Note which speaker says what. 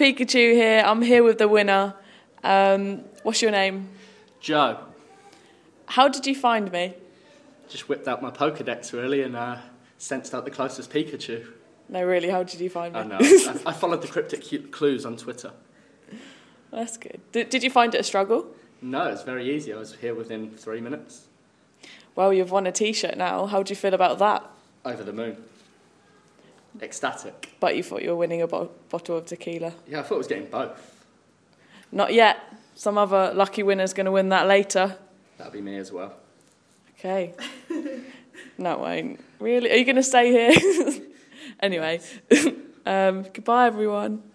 Speaker 1: Pikachu here. I'm here with the winner. What's your name?
Speaker 2: Joe.
Speaker 1: How did you find me?
Speaker 2: Just whipped out my Pokedex, really, and sensed out the closest Pikachu.
Speaker 1: No, really, how did you find me?
Speaker 2: I know. I followed the cryptic clues on Twitter.
Speaker 1: That's good. Did you find it a struggle?
Speaker 2: No, it's very easy. I was here within 3 minutes.
Speaker 1: Well, you've won a T-shirt now. How do you feel about that?
Speaker 2: Over the moon. Ecstatic.
Speaker 1: But you thought you were winning a bottle of tequila.
Speaker 2: Yeah, I thought I was getting both.
Speaker 1: Not yet. Some other lucky winner's going to win that later.
Speaker 2: That'll be me as well.
Speaker 1: Okay. No, it won't. Really? Are you going to stay here? Anyway, goodbye, everyone.